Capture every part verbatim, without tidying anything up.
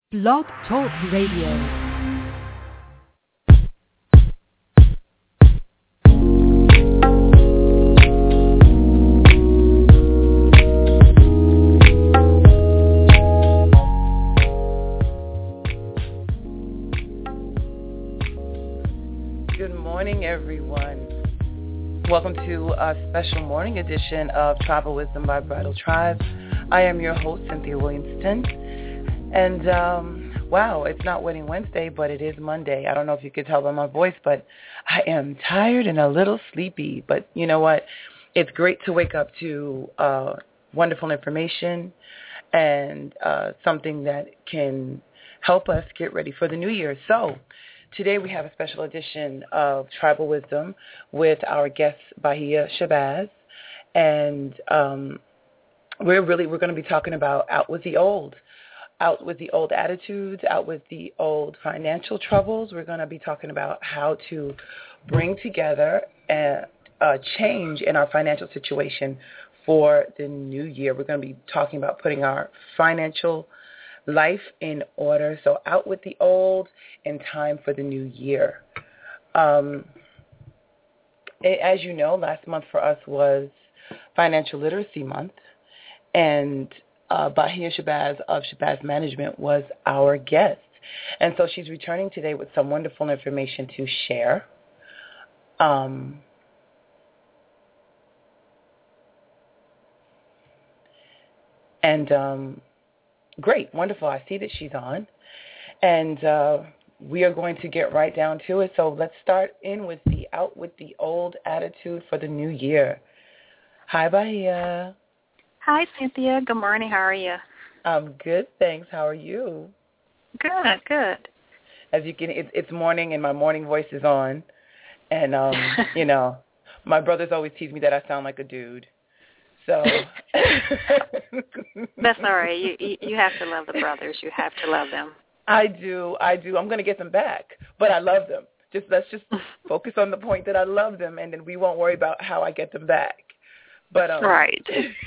Blog Talk Radio. Good morning, everyone. Welcome to a special morning edition of Tribal Wisdom by Bridal Tribe. I am your host, Cynthia Williamston. And, um, wow, it's not Wedding Wednesday, but it is Monday. I don't know if you could tell by my voice, but I am tired and a little sleepy. But you know what? It's great to wake up to uh, wonderful information and uh, something that can help us get ready for the new year. So today we have a special edition of Tribal Wisdom with our guest, Bahia Shabazz. And um, we're really, we're going to be talking about out with the old. Out with the old attitudes, out with the old financial troubles. We're going to be talking about how to bring together a, a change in our financial situation for the new year. We're going to be talking about putting our financial life in order. So out with the old and time for the new year. Um, as you know, last month for us was Financial Literacy Month, and Uh, Bahia Shabazz of Shabazz Management was our guest. And so she's returning today with some wonderful information to share. Um, and um, great, wonderful. I see that she's on. And uh, we are going to get right down to it. So let's start in with the out with the old attitude for the new year. Hi, Bahia. Hi, Cynthia. Good morning. How are you? I'm good, thanks. How are you? Good, good. As you can, it's, it's morning, and my morning voice is on. And, um, you know, my brothers always tease me that I sound like a dude. So. That's all right. You, you you have to love the brothers. You have to love them. I do. I do. I'm going to get them back. But I love them. Just Let's just focus on the point that I love them, and then we won't worry about how I get them back. But um, right.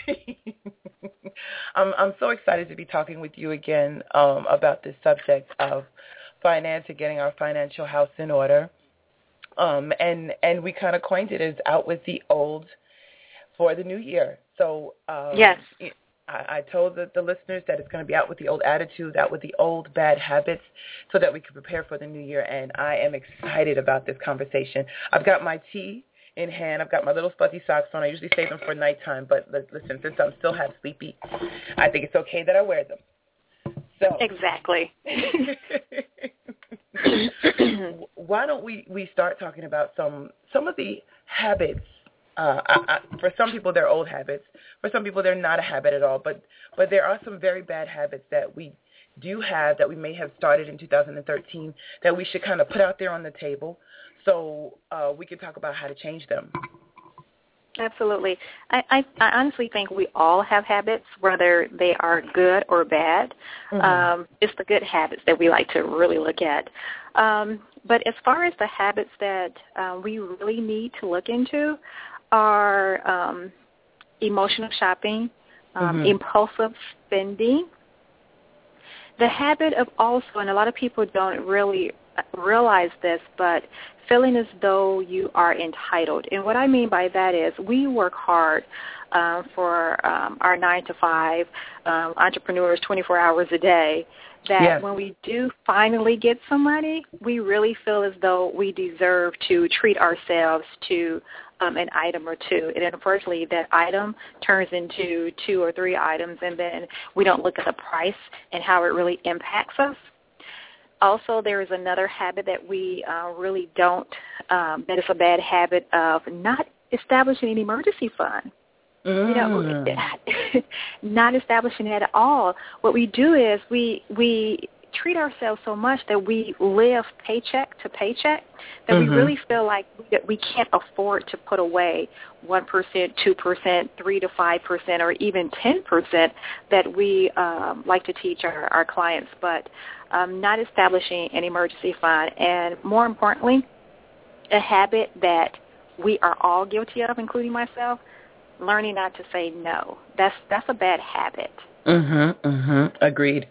I'm I'm so excited to be talking with you again um, about this subject of finance and getting our financial house in order. Um, and and we kind of coined it as out with the old for the new year. So um, yes, I, I told the, the listeners that it's going to be out with the old attitudes, out with the old bad habits, so that we can prepare for the new year. And I am excited about this conversation. I've got my tea in hand. I've got my little fuzzy socks on. I usually save them for nighttime, but listen, since I'm still half sleepy, I think it's okay that I wear them. So exactly. Why don't we, we start talking about some some of the habits? Uh, I, I, for some people, they're old habits. For some people, they're not a habit at all. But but there are some very bad habits that we do have that we may have started in two thousand thirteen that we should kind of put out there on the table, so uh, we can talk about how to change them. Absolutely. I, I, I honestly think we all have habits, whether they are good or bad. Mm-hmm. Um, it's the good habits that we like to really look at. Um, but as far as the habits that uh, we really need to look into are um, emotional shopping, um, mm-hmm. impulsive spending, the habit of also, and a lot of people don't really realize this, but feeling as though you are entitled. And what I mean by that is we work hard um, for um, our nine to five um, entrepreneurs twenty-four hours a day, that yes. when we do finally get some money, we really feel as though we deserve to treat ourselves to um, an item or two. And unfortunately, that item turns into two or three items, and then we don't look at the price and how it really impacts us. Also, there is another habit that we uh, really don't, um, that is a bad habit of not establishing an emergency fund. Mm. You know, not establishing it at all. What we do is we we treat ourselves so much that we live paycheck to paycheck, that mm-hmm. we really feel like we can't afford to put away one percent, two percent, three to five percent, or even ten percent that we um, like to teach our, our clients, but um, not establishing an emergency fund. And more importantly, a habit that we are all guilty of, including myself, learning not to say no. That's that's a bad habit. Mhm, mhm. Agreed.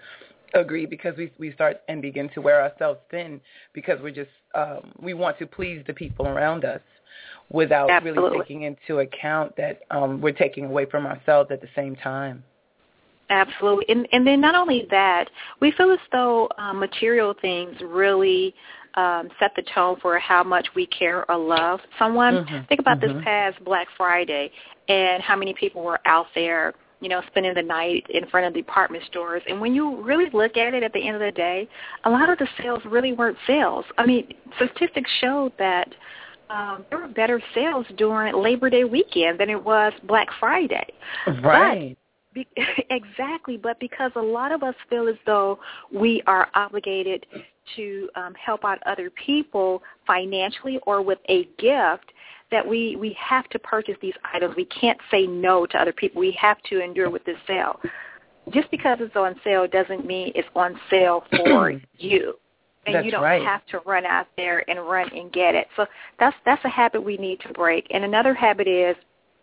Agree, because we we start and begin to wear ourselves thin because we're just um, we want to please the people around us without Absolutely. really taking into account that um, we're taking away from ourselves at the same time. Absolutely. And, and then not only that, we feel as though um, material things really um, set the tone for how much we care or love someone. Mm-hmm. Think about mm-hmm. this past Black Friday and how many people were out there, you know, spending the night in front of department stores. And when you really look at it at the end of the day, a lot of the sales really weren't sales. I mean, statistics showed that um, there were better sales during Labor Day weekend than it was Black Friday. Right. But Be- exactly, but because a lot of us feel as though we are obligated to um, help out other people financially or with a gift, that we, we have to purchase these items. We can't say no to other people. We have to endure with this sale. Just because it's on sale doesn't mean it's on sale for you. And That's you don't right. have to run out there and run and get it. So that's that's a habit we need to break. And another habit is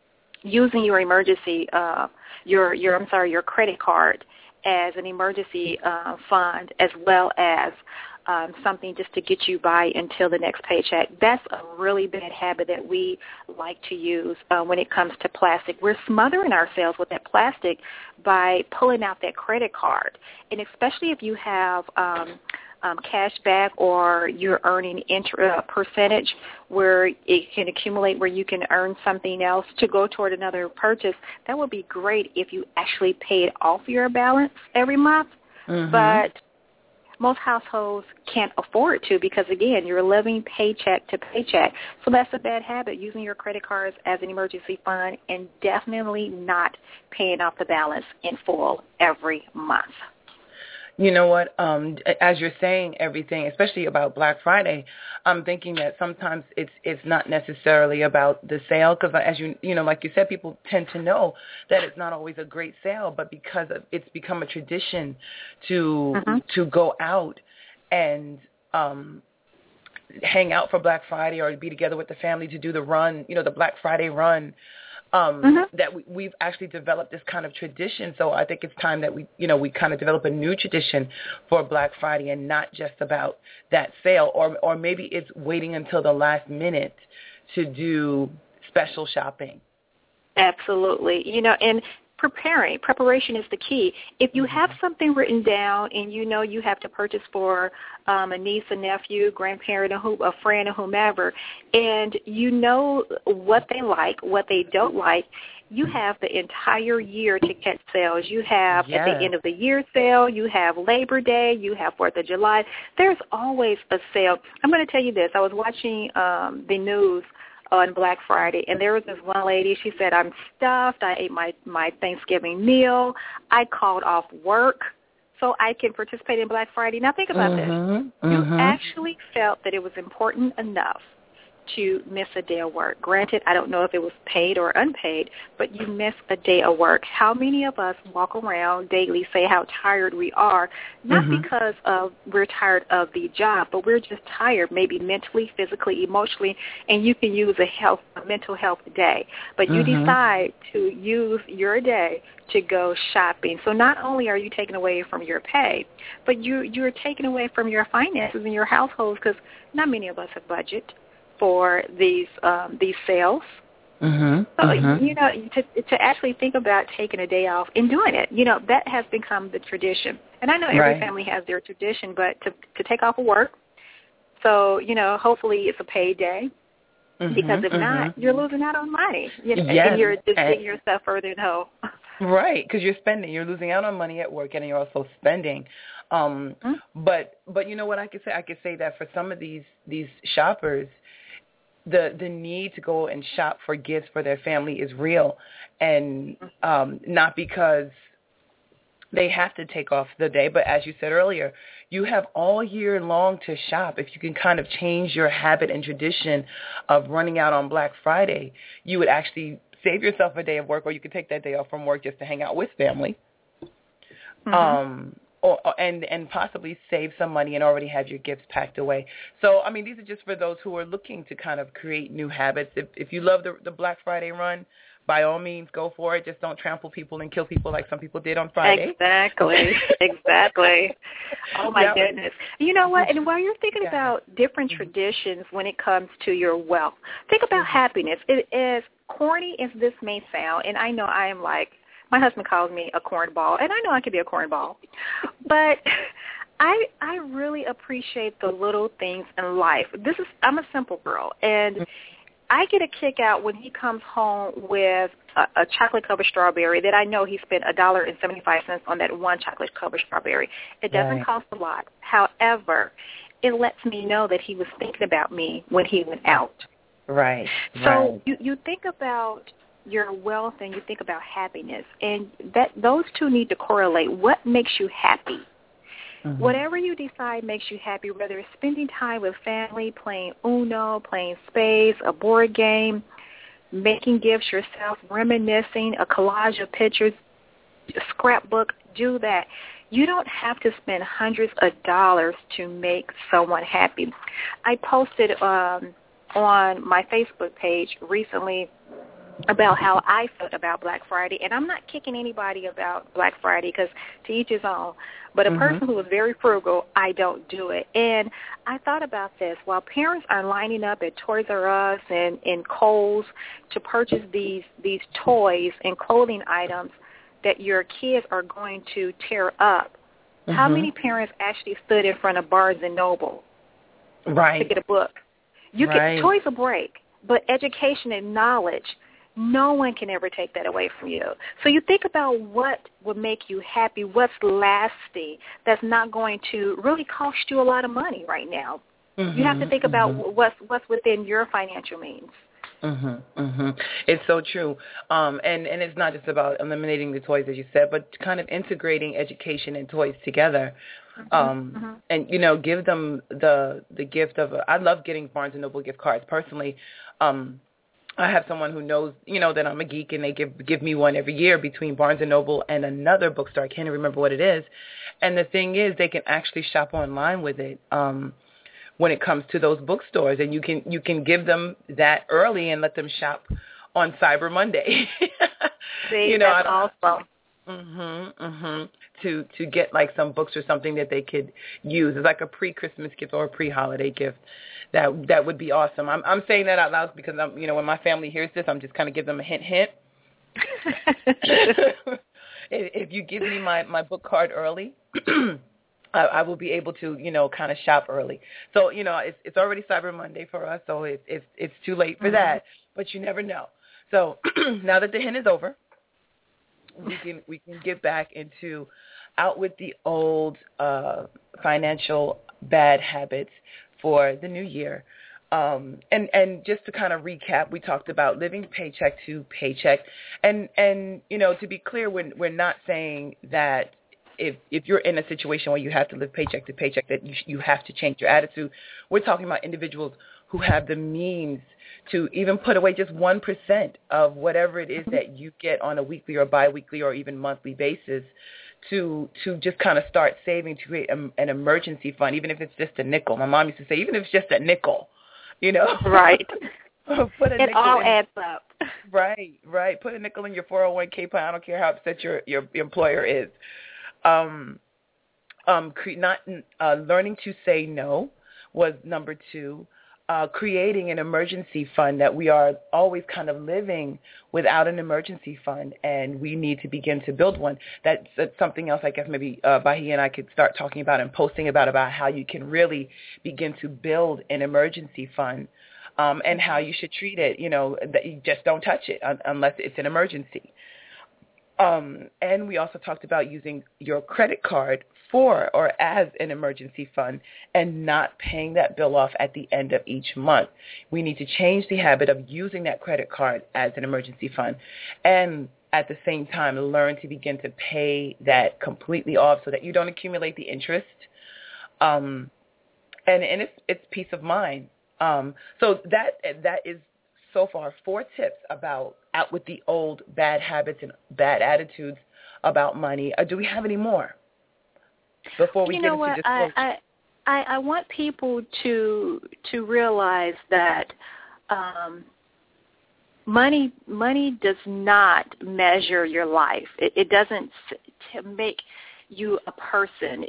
using your emergency, uh, your your I'm sorry, your credit card as an emergency uh, fund, as well as um, something just to get you by until the next paycheck. That's a really bad habit that we like to use uh, when it comes to plastic. We're smothering ourselves with that plastic by pulling out that credit card, and especially if you have um, Um, cash back or you're earning inter- uh, percentage where it can accumulate where you can earn something else to go toward another purchase, that would be great if you actually paid off your balance every month. Mm-hmm. But most households can't afford to because, again, you're living paycheck to paycheck. So that's a bad habit, using your credit cards as an emergency fund and definitely not paying off the balance in full every month. You know what, um, as you're saying everything, especially about Black Friday, I'm thinking that sometimes it's it's not necessarily about the sale because, as you you know, like you said, people tend to know that it's not always a great sale, but because of, it's become a tradition to mm-hmm. to go out and um, hang out for Black Friday or be together with the family to do the run, you know, the Black Friday run. Um, mm-hmm. that we, we've actually developed this kind of tradition. So I think it's time that we, you know, we kind of develop a new tradition for Black Friday and not just about that sale, or or maybe it's waiting until the last minute to do special shopping. Absolutely. You know, and preparing, preparation is the key. If you have something written down and you know you have to purchase for um, a niece, a nephew, grandparent, a, who, a friend, or whomever, and you know what they like, what they don't like, you have the entire year to catch sales. You have Yes. at the end of the year sale, you have Labor Day, you have fourth of July. There's always a sale. I'm going to tell you this. I was watching um, the news on Black Friday, and there was this one lady, she said, I'm stuffed, I ate my, my Thanksgiving meal, I called off work so I can participate in Black Friday. Now think about mm-hmm, this. Mm-hmm. You actually felt that it was important enough to miss a day of work. Granted, I don't know if it was paid or unpaid, but you miss a day of work. How many of us walk around daily, say how tired we are, not mm-hmm. because of we're tired of the job, but we're just tired, maybe mentally, physically, emotionally, and you can use a health, a mental health day. But you mm-hmm. decide to use your day to go shopping. So not only are you taking away from your pay, but you, you're taking away from your finances in your household because not many of us have budget for these um, these sales. Mm-hmm. So, mm-hmm. you know, to, to actually think about taking a day off and doing it, you know, that has become the tradition. And I know every Right. family has their tradition, but to, to take off of work, so, you know, hopefully it's a paid day, Mm-hmm. because if mm-hmm. not, you're losing out on money. You know, Yes. and you're just and, digging yourself further in the hole. Right, because you're spending. You're losing out on money at work, and you're also spending. Um, mm-hmm. But but you know what I could say? I could say that for some of these these shoppers, the the need to go and shop for gifts for their family is real, and um, not because they have to take off the day, but as you said earlier, you have all year long to shop. If you can kind of change your habit and tradition of running out on Black Friday, you would actually save yourself a day of work, or you could take that day off from work just to hang out with family. Mm-hmm. Um, Or, and and possibly save some money and already have your gifts packed away. So, I mean, these are just for those who are looking to kind of create new habits. If if you love the, the Black Friday run, by all means, go for it. Just don't trample people and kill people like some people did on Friday. Exactly. Exactly. Oh, my yeah. goodness. You know what? And while you're thinking yeah. about different mm-hmm. traditions when it comes to your wealth, think about mm-hmm. happiness. It, as corny as this may sound, and I know I am like, my husband calls me a cornball, and I know I can be a cornball, but I I really appreciate the little things in life. This is I'm a simple girl, and mm-hmm. I get a kick out when he comes home with a, a chocolate-covered strawberry that I know he spent one dollar and seventy-five cents on that one chocolate-covered strawberry. It doesn't right. cost a lot. However, it lets me know that he was thinking about me when he went out. Right. So right. you, you think about your wealth and you think about happiness, and that those two need to correlate. What makes you happy? Mm-hmm. Whatever you decide makes you happy, whether it's spending time with family, playing Uno, playing spades, a board game, making gifts yourself, reminiscing, a collage of pictures, a scrapbook, do that. You don't have to spend hundreds of dollars to make someone happy. I posted um, on my Facebook page recently about how I felt about Black Friday, and I'm not kicking anybody about Black Friday because to each his own, but a mm-hmm. person who is very frugal, I don't do it. And I thought about this. While parents are lining up at Toys R Us and, and Kohl's to purchase these, these toys and clothing items that your kids are going to tear up, mm-hmm. how many parents actually stood in front of Barnes and Noble right. to get a book? You right. can, toys a break, but education and knowledge, no one can ever take that away from you. So you think about what would make you happy, what's lasting, that's not going to really cost you a lot of money right now. Mm-hmm, you have to think mm-hmm. about what's what's within your financial means. Mhm, mhm. It's so true, um, and and it's not just about eliminating the toys, as you said, but kind of integrating education and toys together, mm-hmm, um, mm-hmm. and you know, give them the the gift of. A, I love getting Barnes and Noble gift cards personally. Um, I have someone who knows, you know, that I'm a geek, and they give give me one every year between Barnes and Noble and another bookstore. I can't remember what it is, and the thing is, they can actually shop online with it. Um, when it comes to those bookstores, and you can you can give them that early and let them shop on Cyber Monday. See, you know, that's awesome. Mhm, mhm. To to get like some books or something that they could use. It's like a pre-Christmas gift or a pre-holiday gift. That that would be awesome. I'm I'm saying that out loud because I'm you know when my family hears this, I'm just kind of give them a hint hint. If you give me my, my book card early. I, I will be able to, you know, kind of shop early. So, you know, it's it's already Cyber Monday for us, so it's it's it's too late for mm-hmm. that. But you never know. So now that the hint is over, we can we can get back into out with the old uh, financial bad habits for the new year. Um, and and just to kind of recap, we talked about living paycheck to paycheck, and and you know, to be clear, we're we're not saying that. If if you're in a situation where you have to live paycheck to paycheck, that you you have to change your attitude. We're talking about individuals who have the means to even put away just one percent of whatever it is that you get on a weekly or biweekly or even monthly basis to to just kind of start saving to create a, an emergency fund, even if it's just a nickel. My mom used to say, even if it's just a nickel, you know. Right. Put a it nickel all in, adds up. Right, right. Put a nickel in your four oh one k plan. I don't care how upset your, your employer is. Um, um, cre- not uh, learning to say no was number two. Uh, creating an emergency fund, that we are always kind of living without an emergency fund, and we need to begin to build one. That's, that's something else I guess maybe uh, Bahi and I could start talking about and posting about, about how you can really begin to build an emergency fund, um, and how you should treat it, you know, that you just don't touch it un- unless it's an emergency. Um, and we also talked about using your credit card for or as an emergency fund and not paying that bill off at the end of each month. We need to change the habit of using that credit card as an emergency fund and at the same time learn to begin to pay that completely off so that you don't accumulate the interest. Um, and, and it's, it's peace of mind. Um, so that that is so far four tips about out with the old bad habits and bad attitudes about money. Uh, do we have any more before we you get know into what? disclosure? I, I, I want people to to realize that um, money money does not measure your life. It, it doesn't to make you a person.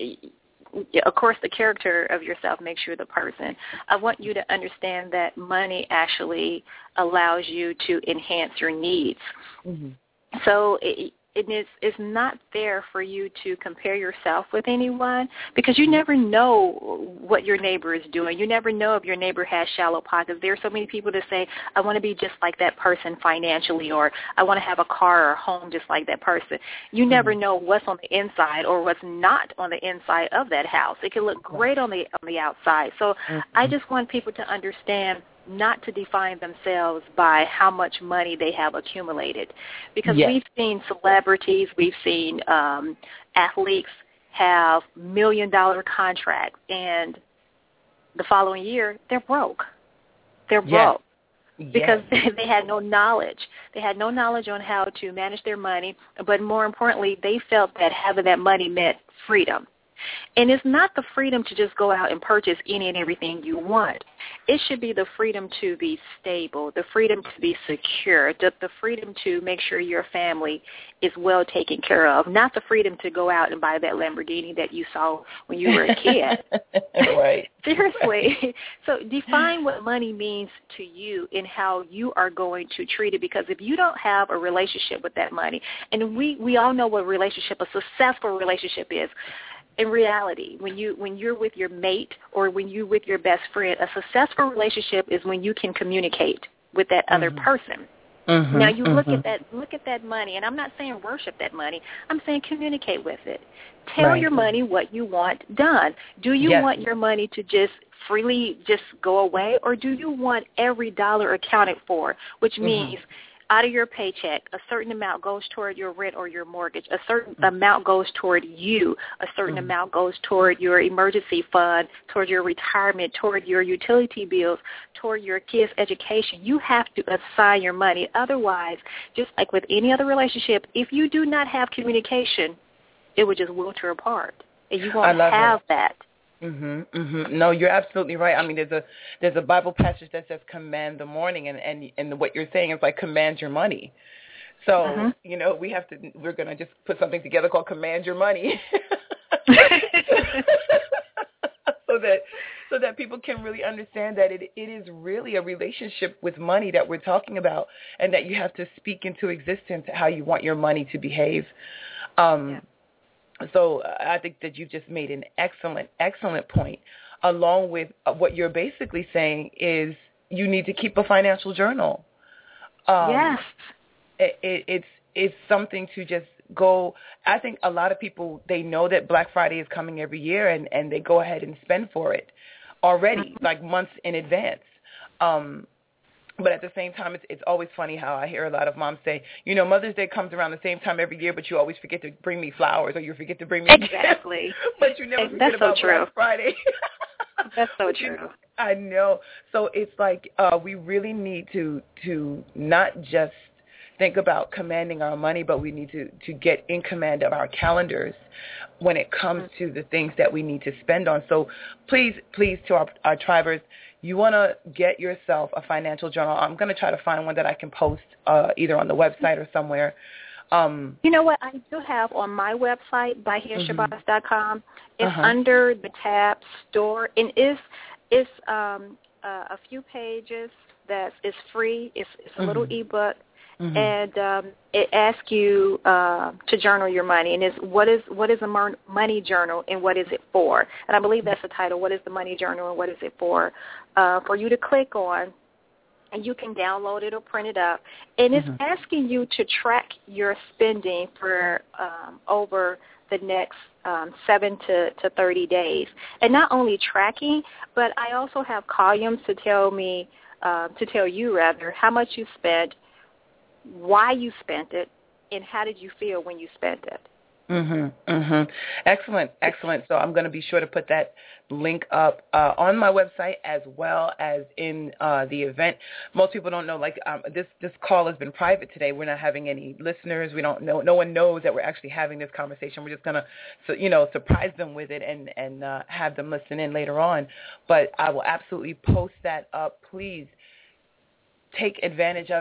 Of course, the character of yourself makes you the person. I want you to understand that money actually allows you to enhance your needs. Mm-hmm. So it, it is it's not fair for you to compare yourself with anyone, because you never know what your neighbor is doing. You never know if your neighbor has shallow pockets. There are so many people that say, I want to be just like that person financially, or I want to have a car or a home just like that person. You never know what's on the inside or what's not on the inside of that house. It can look great on the on the outside. So mm-hmm. I just want people to understand not to define themselves by how much money they have accumulated. Because yes. we've seen celebrities, we've seen um, athletes have million-dollar contracts, and the following year, they're broke. They're broke. Yes. Because yes. they had no knowledge. They had no knowledge on how to manage their money, but more importantly, they felt that having that money meant freedom. And it's not the freedom to just go out and purchase any and everything you want. It should be the freedom to be stable, the freedom to be secure, the, the freedom to make sure your family is well taken care of, not the freedom to go out and buy that Lamborghini that you saw when you were a kid. Right. Seriously. So define what money means to you and how you are going to treat it, because if you don't have a relationship with that money, and we, we all know what a relationship, a successful relationship is. In reality, when you when you're with your mate or when you're with your best friend, a successful relationship is when you can communicate with that mm-hmm. other person. Mm-hmm, now you mm-hmm. look at that look at that money, and I'm not saying worship that money. I'm saying communicate with it. Tell right. your money what you want done. Do you yes. want your money to just freely just go away, or do you want every dollar accounted for, which means mm-hmm. out of your paycheck, a certain amount goes toward your rent or your mortgage. A certain mm-hmm. amount goes toward you. A certain mm-hmm. amount goes toward your emergency fund, toward your retirement, toward your utility bills, toward your kids' education. You have to assign your money. Otherwise, just like with any other relationship, if you do not have communication, it would just wilter apart, and you won't have that. Mhm, mhm. No, you're absolutely right. I mean, there's a there's a Bible passage that says command the morning, and and, and what you're saying is like command your money. So mm-hmm. you know, we have to. We're gonna just put something together called command your money, so that so that people can really understand that it it is really a relationship with money that we're talking about, and that you have to speak into existence how you want your money to behave. Um, yeah. So I think that you just made an excellent, excellent point, along with what you're basically saying is you need to keep a financial journal. Um, yes. It, it, it's it's something to just go. I think a lot of people, they know that Black Friday is coming every year, and, and they go ahead and spend for it already, mm-hmm. like months in advance. Um But at the same time, it's it's always funny how I hear a lot of moms say, you know, Mother's Day comes around the same time every year, but you always forget to bring me flowers, or you forget to bring me exactly. gifts, but you never forget That's about so true. Black Friday. That's so true. I know. So it's like uh, we really need to to not just think about commanding our money, but we need to, to get in command of our calendars when it comes mm-hmm. to the things that we need to spend on. So please, please, to our, our tribers, you want to get yourself a financial journal. I'm going to try to find one that I can post uh, either on the website or somewhere. Um, you know what? I do have on my website, by here shabazz dot com. It's uh-huh. under the tab store, and it's, it's um, uh, a few pages that is free. It's, it's a mm-hmm. little ebook. Mm-hmm. And um, it asks you uh, to journal your money, and it's what is what is a money journal and what is it for? And I believe that's the title. What is the money journal and what is it for? Uh, for you to click on, and you can download it or print it up. And it's mm-hmm. asking you to track your spending for um, over the next um, seven to, to thirty days, and not only tracking, but I also have columns to tell me uh, to tell you rather how much you spent, why you spent it, and how did you feel when you spent it. Mhm, mhm. Excellent, excellent. So I'm going to be sure to put that link up uh, on my website as well as in uh, the event. Most people don't know, like um, this this call has been private today. We're not having any listeners. We don't know. No one knows that we're actually having this conversation. We're just going to, so, you know, surprise them with it and and uh, have them listen in later on. But I will absolutely post that up. Please take advantage of it.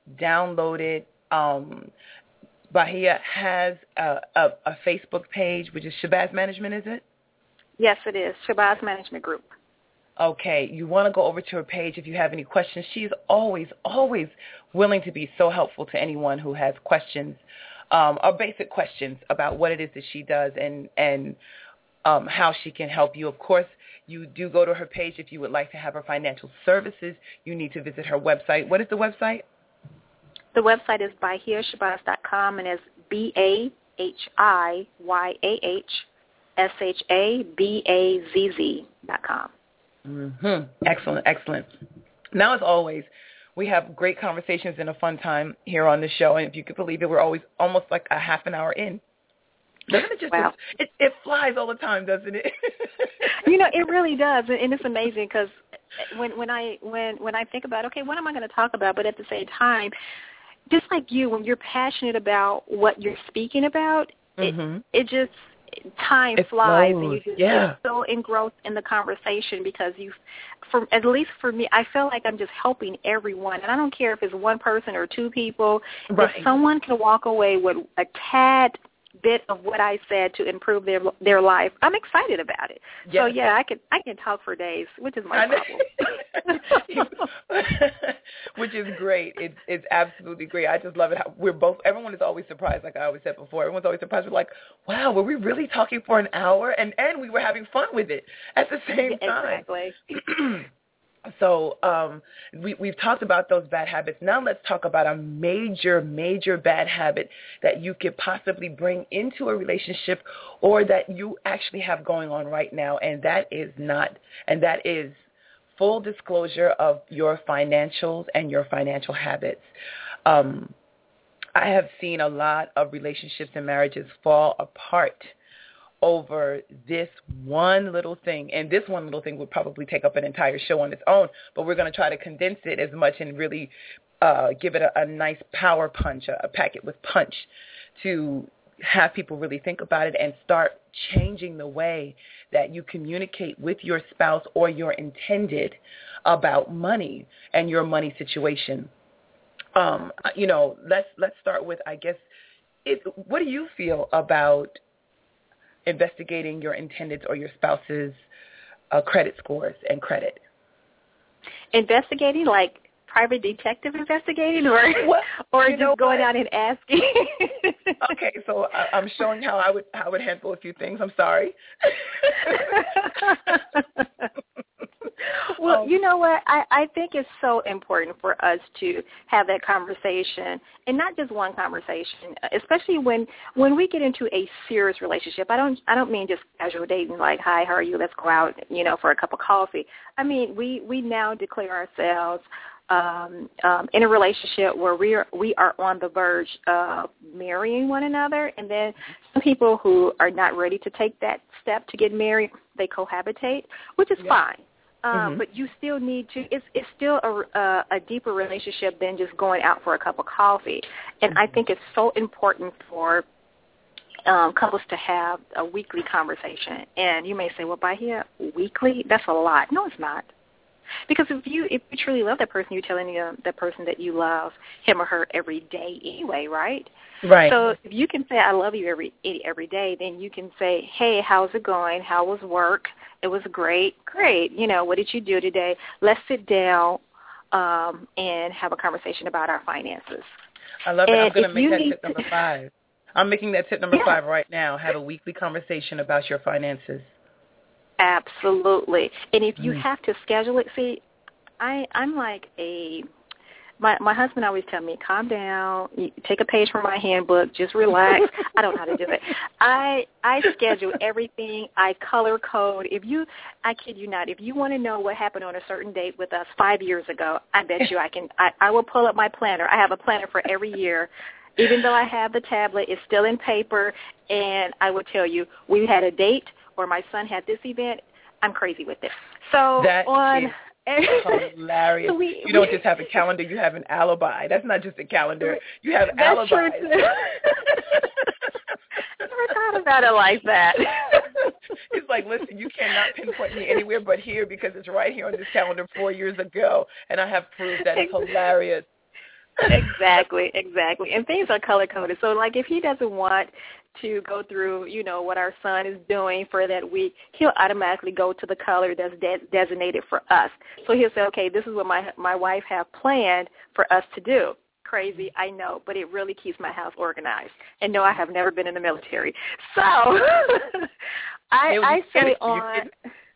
download it. Um, Bahia has a, a, a Facebook page, which is Shabazz Management, is it? Yes, it is. Shabazz Management Group. Okay, you want to go over to her page if you have any questions. She's always, always willing to be so helpful to anyone who has questions, um, or basic questions about what it is that she does and, and um, how she can help you. Of course, you do go to her page if you would like to have her financial services. You need to visit her website. What is the website? The website is bahia shabazz dot com, and it's B A H I Y A H S H A B A Z Z dot com. Mm-hmm. Excellent, excellent. Now, as always, we have great conversations and a fun time here on the show. And if you could believe it, we're always almost like a half an hour in. Doesn't it just, wow. it, it flies all the time, doesn't it? You know, it really does. And it's amazing because when, when, I, when, when I think about, okay, what am I going to talk about? But at the same time, just like you, when you're passionate about what you're speaking about, mm-hmm. it, it just... time it flies flows. And you just yeah. get so engrossed in the conversation because you, for at least for me, I feel like I'm just helping everyone. And I don't care if it's one person or two people. Right. If someone can walk away with a tad bit of what I said to improve their their life, I'm excited about it. Yes. So yeah, I can I can talk for days, which is my problem. Which is great. It's it's absolutely great. I just love it. How we're both. Everyone is always surprised, like I always said before. Everyone's always surprised. We're like, wow, were we really talking for an hour? And and we were having fun with it at the same time. Exactly. So um, we, we've talked about those bad habits. Now let's talk about a major, major bad habit that you could possibly bring into a relationship or that you actually have going on right now, and that is not, and that is full disclosure of your financials and your financial habits. Um, I have seen a lot of relationships and marriages fall apart over this one little thing. And this one little thing would probably take up an entire show on its own, but we're going to try to condense it as much and really uh, give it a, a nice power punch, a, a packet with punch to have people really think about it and start changing the way that you communicate with your spouse or your intended about money and your money situation. Um, you know, let's let's start with, I guess, it, what do you feel about investigating your intended or your spouse's uh, credit scores and credit? Investigating, like private detective investigating, or well, or just going out and asking? Okay, so I, I'm showing how I would how I would handle a few things. I'm sorry. Well, um, you know what? I, I think it's so important for us to have that conversation, and not just one conversation, especially when when we get into a serious relationship. I don't I don't mean just casual dating, like, hi, how are you? Let's go out, you know, for a cup of coffee. I mean, we, we now declare ourselves um, um, in a relationship where we are we are on the verge of marrying one another, and then some people who are not ready to take that step to get married, they cohabitate, which is yeah. fine. Um, mm-hmm. But you still need to, it's, it's still a, a, a deeper relationship than just going out for a cup of coffee. And mm-hmm. I think it's so important for um, couples to have a weekly conversation. And you may say, well, by here, weekly, that's a lot. No, it's not. Because if you if you truly love that person, you're telling you, that person that you love him or her every day anyway, right? Right. So if you can say, I love you every every day, then you can say, hey, how's it going? How was work? It was great. Great. You know, what did you do today? Let's sit down um, and have a conversation about our finances. I love it. And I'm going to make that need... tip number five. I'm making that tip number yeah. five right now. Have a weekly conversation about your finances. Absolutely. And if you mm. have to schedule it, see, I, I'm like a, my my husband always tell me, calm down, you take a page from my handbook, just relax. I don't know how to do it. I I schedule everything. I color code. If you, I kid you not, if you want to know what happened on a certain date with us five years ago, I bet you I can, I, I will pull up my planner. I have a planner for every year. Even though I have the tablet, it's still in paper, and I will tell you, we had a date, or my son had this event. I'm crazy with it. So that on is hilarious. So we, you don't we, just have a calendar, you have an alibi. That's not just a calendar. You have that's alibis. True too. I never thought about it like that. It's like, listen, you cannot pinpoint me anywhere but here because it's right here on this calendar four years ago, and I have proof that it's hilarious. Exactly, exactly. And things are color-coded. So, like, if he doesn't want to go through, you know, what our son is doing for that week, he'll automatically go to the color that's de- designated for us. So he'll say, okay, this is what my my wife have planned for us to do. Crazy, I know, but it really keeps my house organized. And no, I have never been in the military. So I, I say on...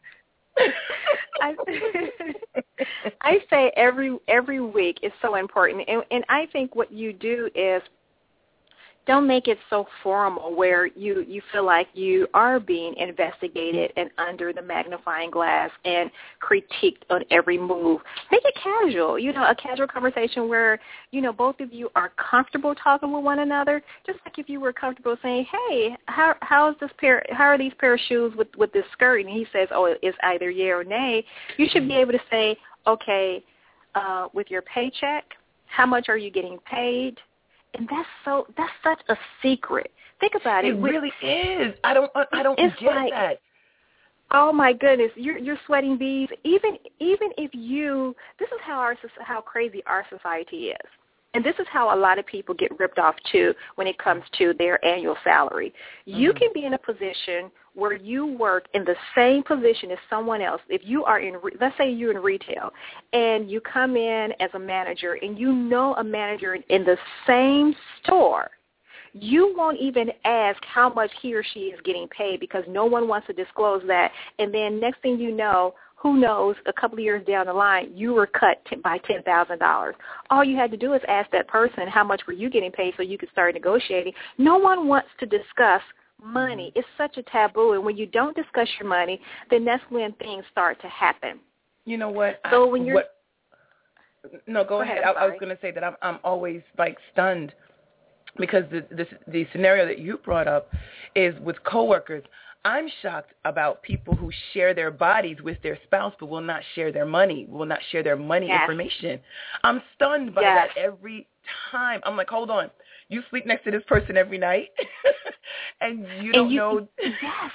I, I say every every week is so important, and, and I think what you do is don't make it so formal where you, you feel like you are being investigated and under the magnifying glass and critiqued on every move. Make it casual, you know, a casual conversation where, you know, both of you are comfortable talking with one another, just like if you were comfortable saying, hey, how how is this pair, how are these pair of shoes with, with this skirt? And he says, oh, it's either yay or nay. You should be able to say, okay, uh, with your paycheck, how much are you getting paid? And that's so that's such a secret. Think about it. It really is. I don't I don't it's get like, that. Oh my goodness, you're you're sweating bees. Even even if you, this is how our how crazy our society is. And this is how a lot of people get ripped off, too, when it comes to their annual salary. You mm-hmm. can be in a position where you work in the same position as someone else. If you are in, let's say you're in retail, and you come in as a manager, and you know a manager in the same store, you won't even ask how much he or she is getting paid because no one wants to disclose that. And then next thing you know, who knows, a couple of years down the line, you were cut t- by ten thousand dollars. All you had to do is ask that person, how much were you getting paid, so you could start negotiating. No one wants to discuss money. It's such a taboo, and when you don't discuss your money, then that's when things start to happen. You know what? So I, when you're... What, no, go, go ahead. ahead I, I was going to say that I'm, I'm always, like, stunned because the, the, the scenario that you brought up is with coworkers. I'm shocked about people who share their bodies with their spouse but will not share their money, will not share their money yes. information. I'm stunned by yes. that every time. I'm like, hold on. You sleep next to this person every night and you don't and you, know. Yes.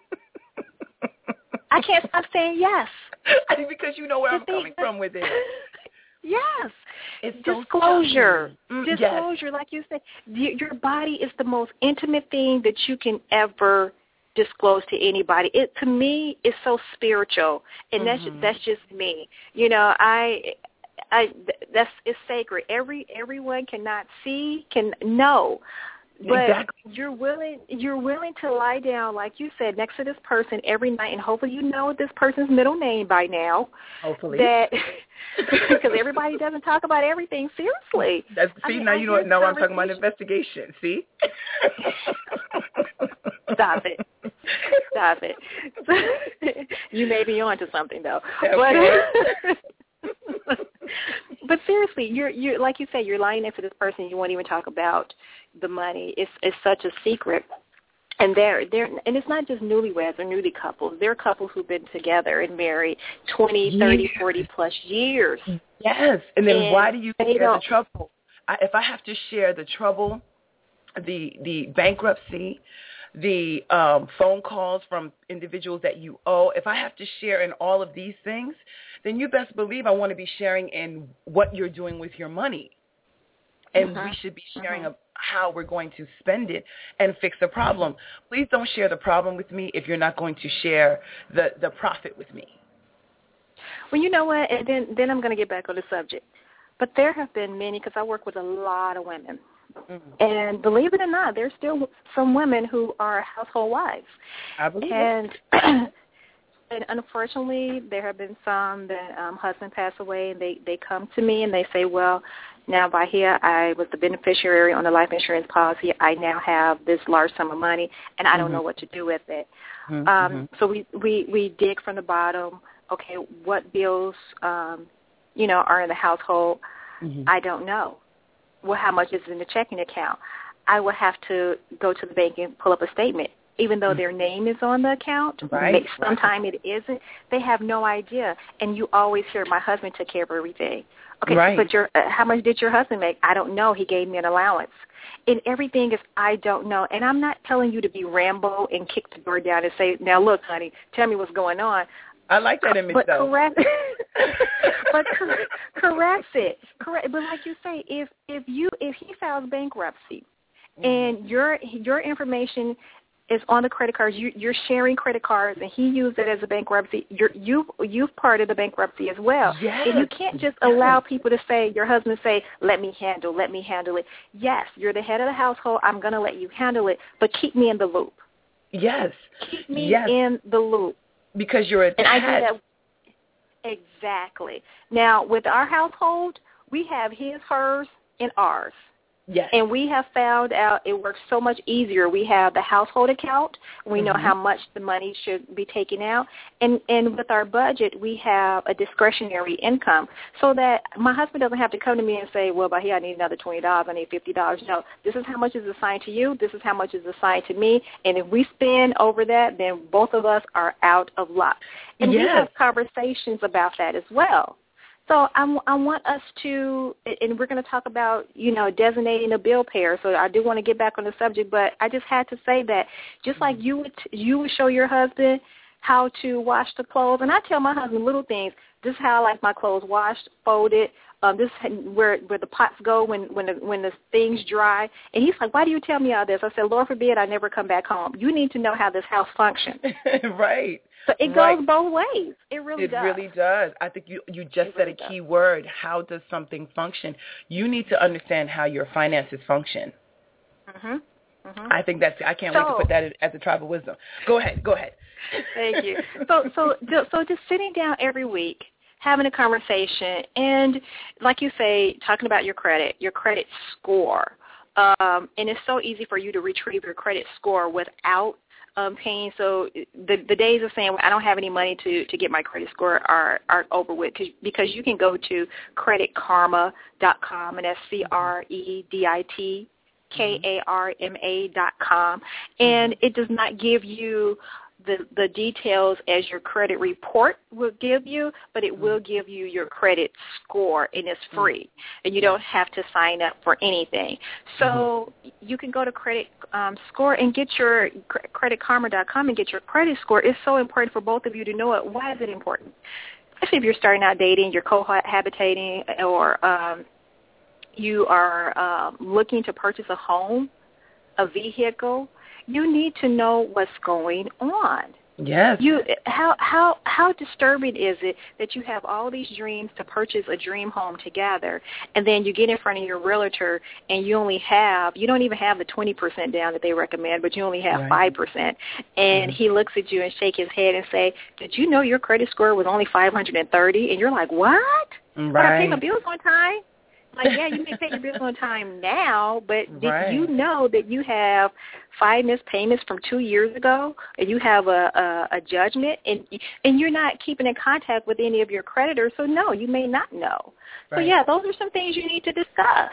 I can't stop saying yes. I think because you know where I'm coming from with it. Yes. It's disclosure. So mm, disclosure, yes. like you said. Your body is the most intimate thing that you can ever disclose to anybody. It to me is so spiritual, and mm-hmm. that's that's just me. You know, I I that's it's sacred. Every everyone cannot see, can know. But exactly. you're willing you're willing to lie down, like you said, next to this person every night, and hopefully you know this person's middle name by now. Hopefully. That because everybody doesn't talk about everything seriously. That's, see, I mean, now I you know now I'm talking about investigation. See? Stop it. Stop it. You may be onto something though. Okay. But But seriously, you're you're like you say, you're lying next to this person. You won't even talk about the money. It's it's such a secret. And they're they're and it's not just newlyweds or newly couples. They're couples who've been together and married twenty, thirty, forty plus years. Yes. And then and why do you share the trouble? I, if I have to share the trouble, the the bankruptcy, the um, phone calls from individuals that you owe, if I have to share in all of these things, then you best believe I want to be sharing in what you're doing with your money. And uh-huh. we should be sharing uh-huh. how we're going to spend it and fix the problem. Please don't share the problem with me if you're not going to share the, the profit with me. Well, you know what? And then, then I'm going to get back on the subject. But there have been many, because I work with a lot of women. Mm-hmm. And believe it or not, there's still some women who are household wives. I believe and, it. And unfortunately, there have been some that um, husband passed away, and they, they come to me and they say, well, now by here I was the beneficiary on the life insurance policy. I now have this large sum of money, and I don't mm-hmm. know what to do with it. Mm-hmm. Um, so we, we, we dig from the bottom. Okay, what bills, um, you know, are in the household? Mm-hmm. I don't know. Well, how much is in the checking account? I will have to go to the bank and pull up a statement. Even though their name is on the account, right, sometimes right. it isn't, they have no idea. And you always hear, my husband took care of everything. Okay, right. but your, uh, how much did your husband make? I don't know. He gave me an allowance. And everything is, I don't know. And I'm not telling you to be Rambo and kick the door down and say, now look, honey, tell me what's going on. I like that image, but though. Correct, but cor- corrects it. Correct. But like you say, if if you if he files bankruptcy, mm-hmm. and your your information is on the credit cards, you, you're sharing credit cards, and he used it as a bankruptcy, you're, you you've part of the bankruptcy as well. Yes. And you can't just allow people to say, your husband say, let me handle, let me handle it. Yes, you're the head of the household. I'm going to let you handle it, but keep me in the loop. Yes. Keep me yes. in the loop. Because you're attached. And I do that. Exactly. Now, with our household, we have his, hers, and ours. Yes. And we have found out it works so much easier. We have the household account. We mm-hmm. know how much the money should be taken out. And, and with our budget, we have a discretionary income so that my husband doesn't have to come to me and say, well, by here I need another twenty dollars, I need fifty dollars. No, this is how much is assigned to you. This is how much is assigned to me. And if we spend over that, then both of us are out of luck. And yes. we have conversations about that as well. So I, I want us to, and we're going to talk about, you know, designating a bill payer. So I do want to get back on the subject, but I just had to say that just like you would, you would show your husband how to wash the clothes, and I tell my husband little things. This is how I like my clothes washed, folded. Um, this is where where the pots go when when the when the things dry. And he's like, why do you tell me all this? I said, Lord forbid I never come back home. You need to know how this house functions. Right. So it right. goes both ways. It really it does. It really does. I think you, you just it said really a key does. word. How does something function? You need to understand how your finances function. Mm-hmm. Mm-hmm. I think that's, I can't so, wait to put that as a tribe of wisdom. Go ahead. Go ahead. Thank you. So, so, so just sitting down every week, having a conversation, and like you say, talking about your credit, your credit score. Um, and it's so easy for you to retrieve your credit score without um, paying. So the the days of saying, well, I don't have any money to, to get my credit score are, are over with, cause, because you can go to credit karma dot com, and that's C R E D I T K A R M A dot com, and it does not give you the the details as your credit report will give you, but it will give you your credit score, and it's free, and you don't have to sign up for anything. So you can go to credit um, score and get your credit karma dot com and get your credit score. It's so important for both of you to know it. Why is it important? Especially if you're starting out dating, you're cohabitating, or um, you are uh, looking to purchase a home, a vehicle. You need to know what's going on. Yes. You how how how disturbing is it that you have all these dreams to purchase a dream home together, and then you get in front of your realtor and you only have you don't even have the twenty percent down that they recommend, but you only have five percent, and mm-hmm. he looks at you and shake his head and say, "Did you know your credit score was only five hundred and thirty?" And you're like, "What? Right. But I pay my bills on time." Like, yeah, you may pay your bills on time now, but did right. you know that you have five missed payments from two years ago, and you have a, a, a judgment, and and you're not keeping in contact with any of your creditors, so no, you may not know. Right. So, yeah, those are some things you need to discuss.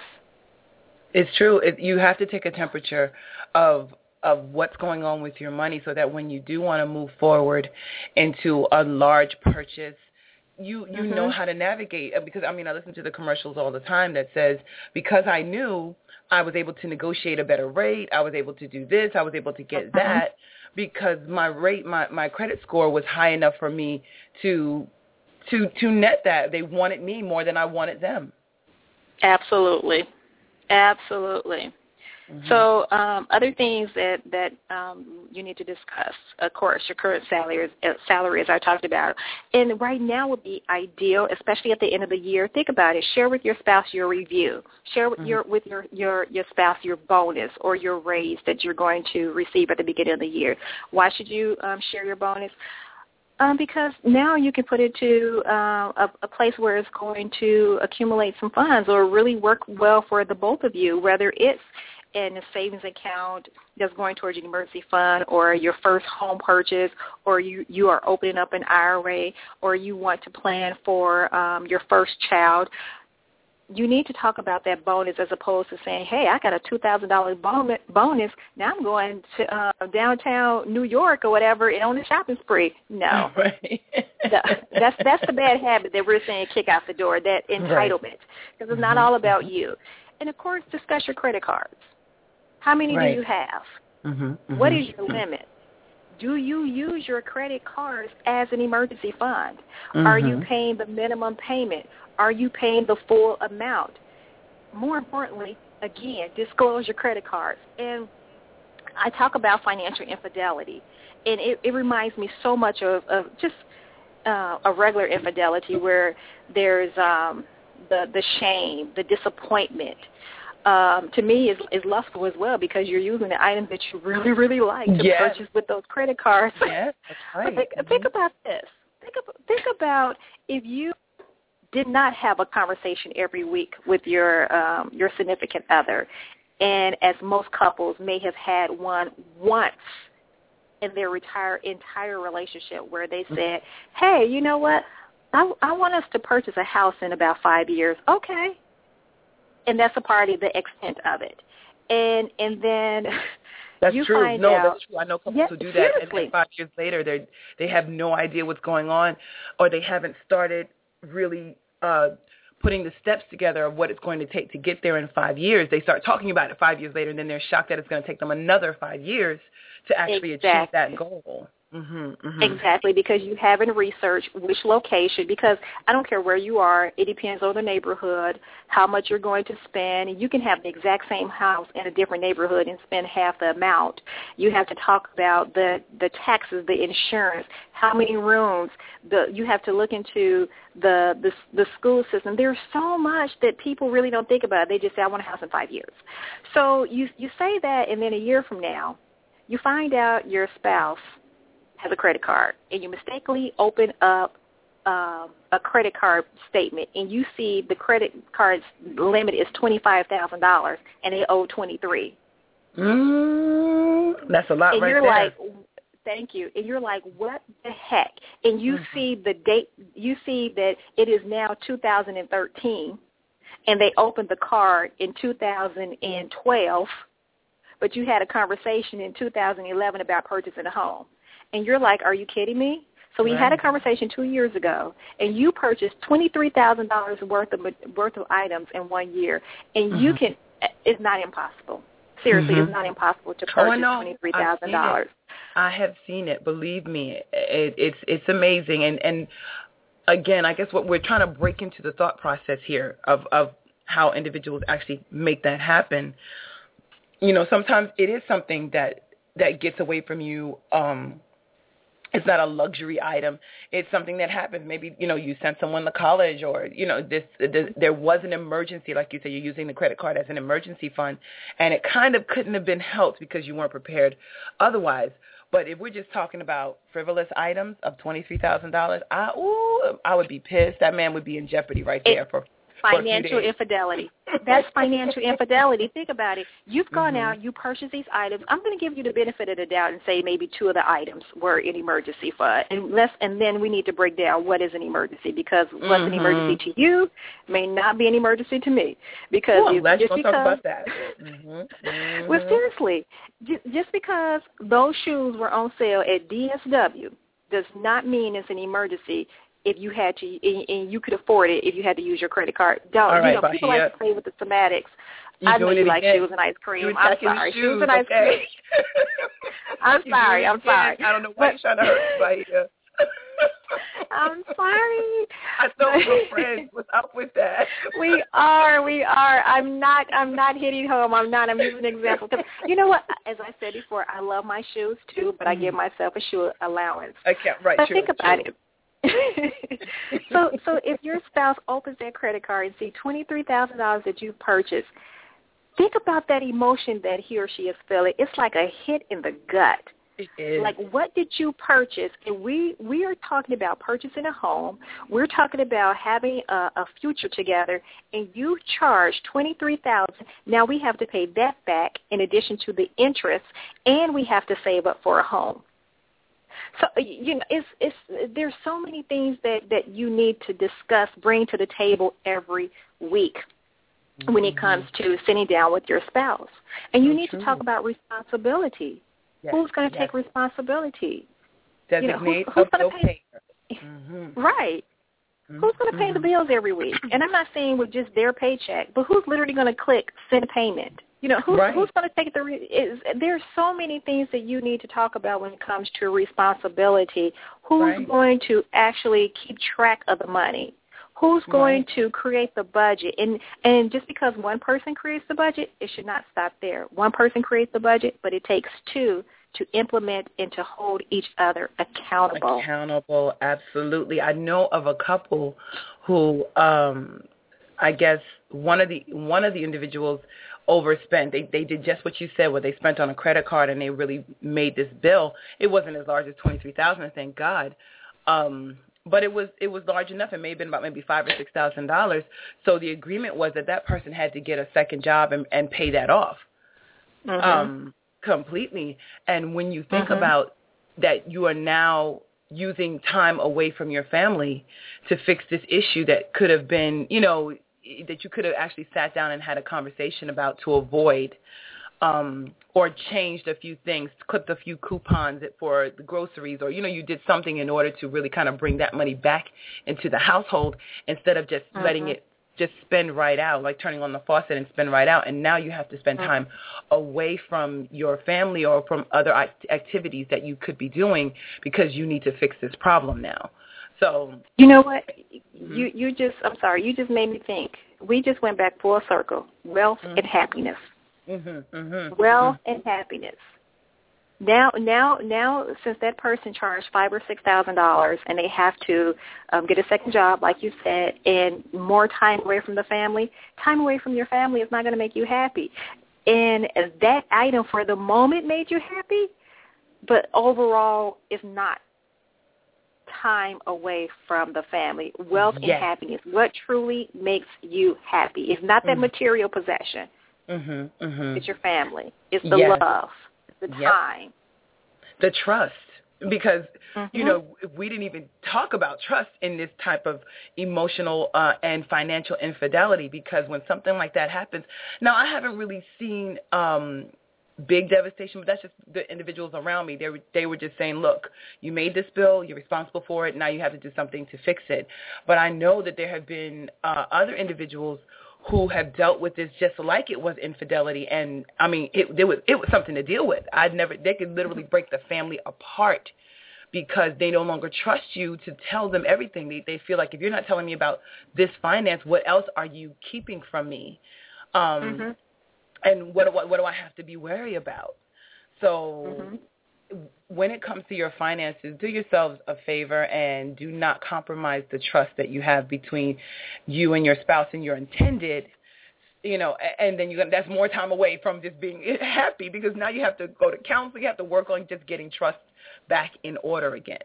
It's true. It, you have to take a temperature of of what's going on with your money so that when you do want to move forward into a large purchase, you you mm-hmm. know how to navigate. Because, I mean, I listen to the commercials all the time that says, because I knew, I was able to negotiate a better rate, I was able to do this, I was able to get mm-hmm. that, because my rate, my, my credit score was high enough for me to to to net that. They wanted me more than I wanted them. Absolutely. Absolutely. Mm-hmm. So um, other things that, that um, you need to discuss, of course, your current salary, uh, salary, as I talked about. And right now would be ideal, especially at the end of the year. Think about it. Share with your spouse your review. Share with, mm-hmm. your, with your, your, your spouse your bonus or your raise that you're going to receive at the beginning of the year. Why should you um, share your bonus? Um, because now you can put it to uh, a, a place where it's going to accumulate some funds or really work well for the both of you, whether it's in a savings account that's going towards your emergency fund or your first home purchase, or you, you are opening up an I R A, or you want to plan for um, your first child. You need to talk about that bonus as opposed to saying, hey, I got a two thousand dollars bonus. Now I'm going to uh, downtown New York or whatever and on a shopping spree. No. Right. no. That's that's the bad habit that we're saying kick out the door, that entitlement. Because right. it's not all about you. And, of course, discuss your credit cards. How many right. do you have? Mm-hmm, mm-hmm, what is your mm-hmm. limit? do you use your credit cards as an emergency fund? Mm-hmm. Are you paying the minimum payment? Are you paying the full amount? More importantly, again, disclose your credit cards. And I talk about financial infidelity, and it, it reminds me so much of, of just uh, a regular infidelity where there's um, the, the shame, the disappointment. Um, to me, is is lustful as well because you're using the items that you really, really like to yes. purchase with those credit cards. Yes, that's right. think, mm-hmm. think about this. Think, of, think about if you did not have a conversation every week with your um, your significant other, and as most couples may have had one once in their entire entire relationship where they said, hey, you know what, I, I want us to purchase a house in about five years. Okay. And that's a part of the extent of it. And and then that's you true. find no, out. that's true. I know couples yeah, who do that, and seriously. then five years later, they they have no idea what's going on, or they haven't started really uh, putting the steps together of what it's going to take to get there in five years. They start talking about it five years later, and then they're shocked that it's going to take them another five years to actually exactly. achieve that goal. Mm-hmm, mm-hmm. Exactly, because you haven't researched which location, because I don't care where you are, it depends on the neighborhood, how much you're going to spend. You can have the exact same house in a different neighborhood and spend half the amount. You have to talk about the, the taxes, the insurance, how many rooms. The, you have to look into the, the, the school system. There's so much that people really don't think about. They just say, I want a house in five years. So you, you say that, and then a year from now, you find out your spouse has a credit card, and you mistakenly open up um, a credit card statement, and you see the credit card's limit is twenty-five thousand dollars, and they owe twenty-three. Mm, that's a lot and right you're there. Like, thank you. And you're like, what the heck? And you mm-hmm. see the date. You see that it is now two thousand thirteen, and they opened the card in two thousand twelve, but you had a conversation in two thousand eleven about purchasing a home. And you're like, are you kidding me? So we right. had a conversation two years ago, and you purchased twenty-three thousand dollars worth of worth of items in one year, and mm-hmm. you can. It's not impossible. Seriously, mm-hmm. it's not impossible to purchase oh, twenty-three thousand dollars. I have seen it. Believe me, it, it's it's amazing. And and again, I guess what we're trying to break into the thought process here of of how individuals actually make that happen. You know, sometimes it is something that that gets away from you. Um, It's not a luxury item. It's something that happens. Maybe, you know, you sent someone to college, or, you know, this, this there was an emergency. Like you said, you're using the credit card as an emergency fund, and it kind of couldn't have been helped because you weren't prepared otherwise. But if we're just talking about frivolous items of twenty-three thousand dollars, I, ooh, I would be pissed. That man would be in jeopardy right there for Financial infidelity. That's financial infidelity. Think about it. You've gone mm-hmm. out, you purchased these items. I'm going to give you the benefit of the doubt and say maybe two of the items were an emergency fund. And, let's, and then we need to break down what is an emergency, because what's mm-hmm. an emergency to you may not be an emergency to me. Because well, if, let's just talk because, about that. Mm-hmm. Mm-hmm. Well, seriously, just because those shoes were on sale at D S W does not mean it's an emergency. If you had to, and you could afford it, if you had to use your credit card. Don't, right, you know, people like to play with the semantics. You I know you like again. shoes and ice cream. You're I'm sorry, shoes, shoes and ice okay. cream. I'm sorry, I'm sorry. I don't know why you're trying to hurt somebody here. I'm sorry. I thought we were friends. What's up with that? We are, we are. I'm not, I'm not hitting home. I'm not. I'm using an example. You know what? As I said before, I love my shoes too, but mm-hmm. I give myself a shoe allowance. I can't. Right. But true, think about true. it. so so if your spouse opens that credit card and see twenty-three thousand dollars that you've purchased, think about that emotion that he or she is feeling. It's like a hit in the gut. It is. Like, what did you purchase? And we, we are talking about purchasing a home. We're talking about having a, a future together, and you charge twenty-three thousand dollars. Now we have to pay that back in addition to the interest, and we have to save up for a home. So, you know, it's, it's, there's so many things that, that you need to discuss, bring to the table every week mm-hmm. when it comes to sitting down with your spouse. And you so need true. to talk about responsibility. Yes. Who's going to yes. take responsibility? Designate you know, who's, who's a bill pay? payer. Mm-hmm. Right. Mm-hmm. Who's going to pay the bills every week? And I'm not saying with just their paycheck, but who's literally going to click send a payment? You know, who, right. who's going to take the re- is, there's so many things that you need to talk about when it comes to responsibility. Who's right. going to actually keep track of the money? Who's going right. to create the budget? And and just because one person creates the budget, it should not stop there. One person creates the budget, but it takes two to implement and to hold each other accountable. Accountable, absolutely. I know of a couple who, um, I guess one of the one of the individuals overspent. They they did just what you said, where they spent on a credit card and they really made this bill. It wasn't as large as twenty-three thousand dollars, thank God. Um, but it was it was large enough. It may have been about maybe five or six thousand dollars. So the agreement was that that person had to get a second job and, and pay that off. Mm-hmm. Um, completely. And when you think mm-hmm. about that, you are now using time away from your family to fix this issue that could have been, you know, that you could have actually sat down and had a conversation about to avoid, um, or changed a few things, clipped a few coupons for the groceries, or, you know, you did something in order to really kind of bring that money back into the household instead of just mm-hmm. letting it just spend right out, like turning on the faucet and spend right out. And now you have to spend time away from your family or from other activities that you could be doing because you need to fix this problem now. So you know what? Mm-hmm. You you just I'm sorry, you just made me think. We just went back full circle. Wealth mm-hmm. and happiness. Mm-hmm. Mm-hmm. Wealth mm-hmm. and happiness. Now, now, now, since that person charged five or six thousand dollars, and they have to um, get a second job, like you said, and more time away from the family, time away from your family is not going to make you happy. And that item for the moment made you happy, but overall is not time away from the family. Wealth yes. and happiness. What truly makes you happy is not that mm-hmm. material possession. Mm-hmm. Mm-hmm. It's your family. It's the yes. love. The yep. time. The trust. Because, mm-hmm. you know, we didn't even talk about trust in this type of emotional uh, and financial infidelity, because when something like that happens, now I haven't really seen um, big devastation, but that's just the individuals around me. They were, they were just saying, look, you made this bill, you're responsible for it, now you have to do something to fix it. But I know that there have been uh, other individuals who have dealt with this just like it was infidelity, and I mean, it, it was it was something to deal with. I'd never they could literally break the family apart because they no longer trust you to tell them everything. They they feel like, if you're not telling me about this finance, what else are you keeping from me? Um, mm-hmm. And what, what what do I have to be wary about? So. Mm-hmm. When it comes to your finances, do yourselves a favor and do not compromise the trust that you have between you and your spouse and your intended, you know, and then you that's more time away from just being happy, because now you have to go to counseling, you have to work on just getting trust back in order again.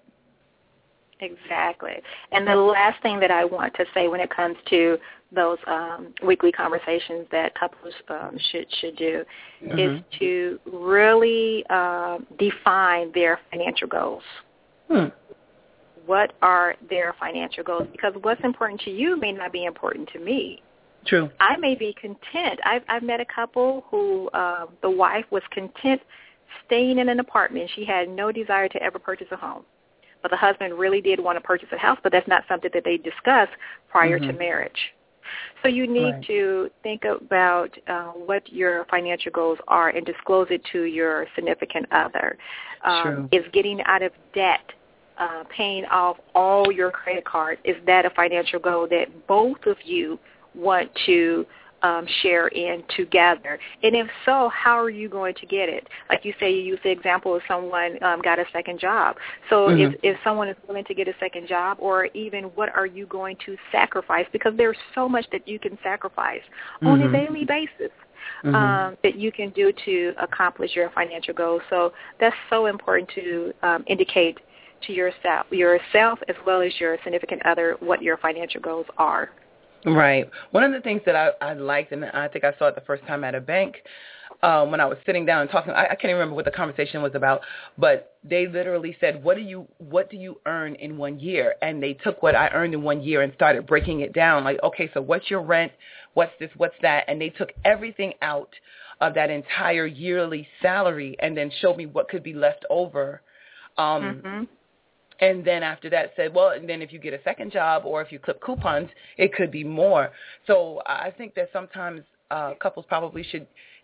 Exactly. And the last thing that I want to say when it comes to those um, weekly conversations that couples um, should should do mm-hmm. is to really uh, define their financial goals. Hmm. What are their financial goals? Because what's important to you may not be important to me. True. I may be content. I've, I've met a couple who uh, the wife was content staying in an apartment. She had no desire to ever purchase a home. But the husband really did want to purchase a house, but that's not something that they discuss prior mm-hmm. to marriage. So you need right. to think about uh, what your financial goals are and disclose it to your significant other. Um, is getting out of debt, uh, paying off all your credit cards, is that a financial goal that both of you want to Um, share in together? And if so, how are you going to get it? Like you say, you use the example of someone um, got a second job. So mm-hmm. if, if someone is willing to get a second job, or even what are you going to sacrifice? Because there's so much that you can sacrifice mm-hmm. on a daily basis mm-hmm. um, that you can do to accomplish your financial goals. So that's so important to um, indicate to yourself, yourself as well as your significant other what your financial goals are. Right. One of the things that I, I liked, and I think I saw it the first time at a bank, um, when I was sitting down and talking, I, I can't even remember what the conversation was about, but they literally said, what do you what do you earn in one year? And they took what I earned in one year and started breaking it down. Like, okay, so what's your rent? What's this? What's that? And they took everything out of that entire yearly salary and then showed me what could be left over. Um mm-hmm. And then after that said, well, and then if you get a second job or if you clip coupons, it could be more. So I think that sometimes uh, couples probably should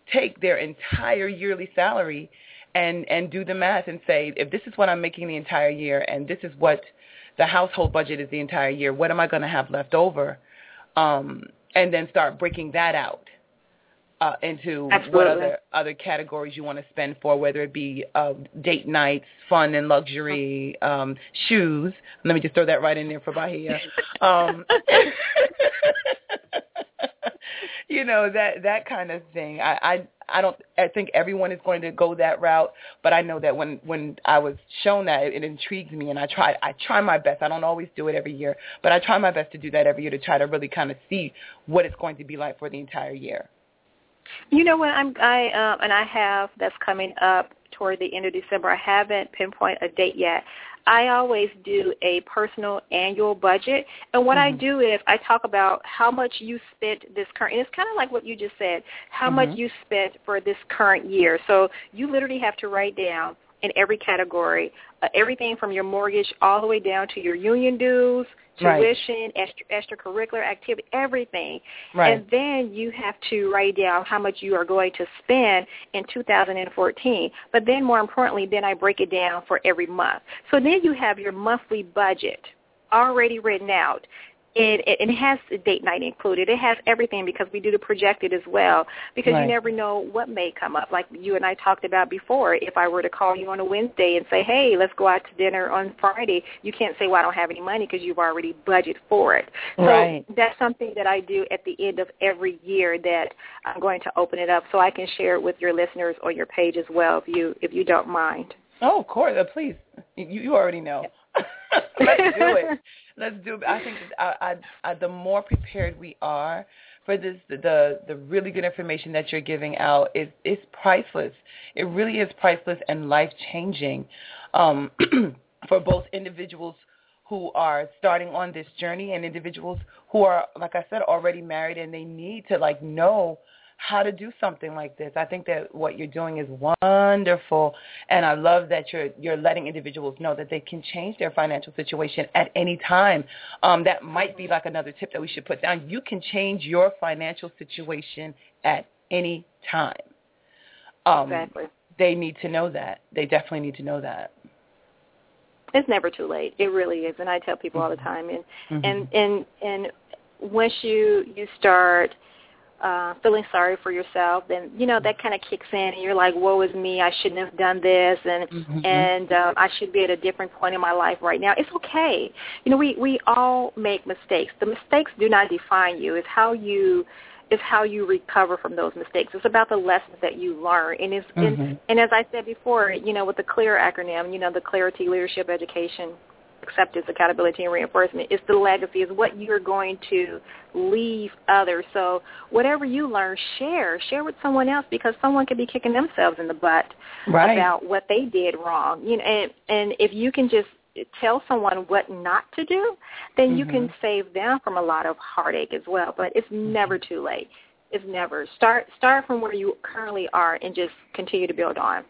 take their entire yearly salary and, and do the math and say, if this is what I'm making the entire year and this is what the household budget is the entire year, what am I going to have left over? Um, and then start breaking that out uh, into Absolutely. what other other categories you want to spend for, whether it be uh, date nights, fun and luxury, um, shoes. Let me just throw that right in there for Bahia. Um, you know, that that kind of thing. I, I I don't. I think everyone is going to go that route, but I know that when, when I was shown that, it, it intrigues me, and I try. I try my best. I don't always do it every year, but I try my best to do that every year to try to really kind of see what it's going to be like for the entire year. You know what? I'm I um, and I have that's coming up toward the end of December. I haven't pinpointed a date yet. I always do a personal annual budget, and what mm-hmm. I do is I talk about how much you spent this current, and it's kind of like what you just said, how mm-hmm. much you spent for this current year. So you literally have to write down in every category, uh, everything from your mortgage all the way down to your union dues, tuition, right. extra, extracurricular activity, everything. Right. And then you have to write down how much you are going to spend in two thousand fourteen. But then more importantly, then I break it down for every month. So then you have your monthly budget already written out. It, it, it has the date night included. It has everything because we do the projected as well because right. you never know what may come up. Like you and I talked about before, if I were to call you on a Wednesday and say, hey, let's go out to dinner on Friday, you can't say, well, I don't have any money because you've already budgeted for it. So right. that's something that I do at the end of every year that I'm going to open it up so I can share it with your listeners on your page as well if you if you don't mind. Oh, of course. Uh, please. You, you already know. Let's do it. Let's do it. I think I, I, I, the more prepared we are for this, the the really good information that you're giving out is is priceless. It really is priceless and life-changing um, for both individuals who are starting on this journey and individuals who are, like I said, already married and they need to like know how to do something like this. I think that what you're doing is wonderful, and I love that you're you're letting individuals know that they can change their financial situation at any time. Um, that might be like another tip that we should put down. You can change your financial situation at any time. Um, exactly. They need to know that. They definitely need to know that. It's never too late. It really is, and I tell people mm-hmm. all the time. And mm-hmm. and and and once you you start Uh, feeling sorry for yourself, then you know that kind of kicks in, and you're like, "Woe is me! I shouldn't have done this, and mm-hmm. and um, I should be at a different point in my life right now." It's okay. You know, we we all make mistakes. The mistakes do not define you. It's how you it's how you recover from those mistakes. It's about the lessons that you learn, and it's mm-hmm. and, and as I said before, you know, with the CLEAR acronym, you know, the Clarity, Leadership, Education, Acceptance, Accountability, and Reinforcement. It's the legacy. It's what you're going to leave others. So whatever you learn, share. Share with someone else because someone could be kicking themselves in the butt right. about what they did wrong. You know, and, and if you can just tell someone what not to do, then mm-hmm. you can save them from a lot of heartache as well. But it's mm-hmm. never too late. It's never. Start start from where you currently are and just continue to build on.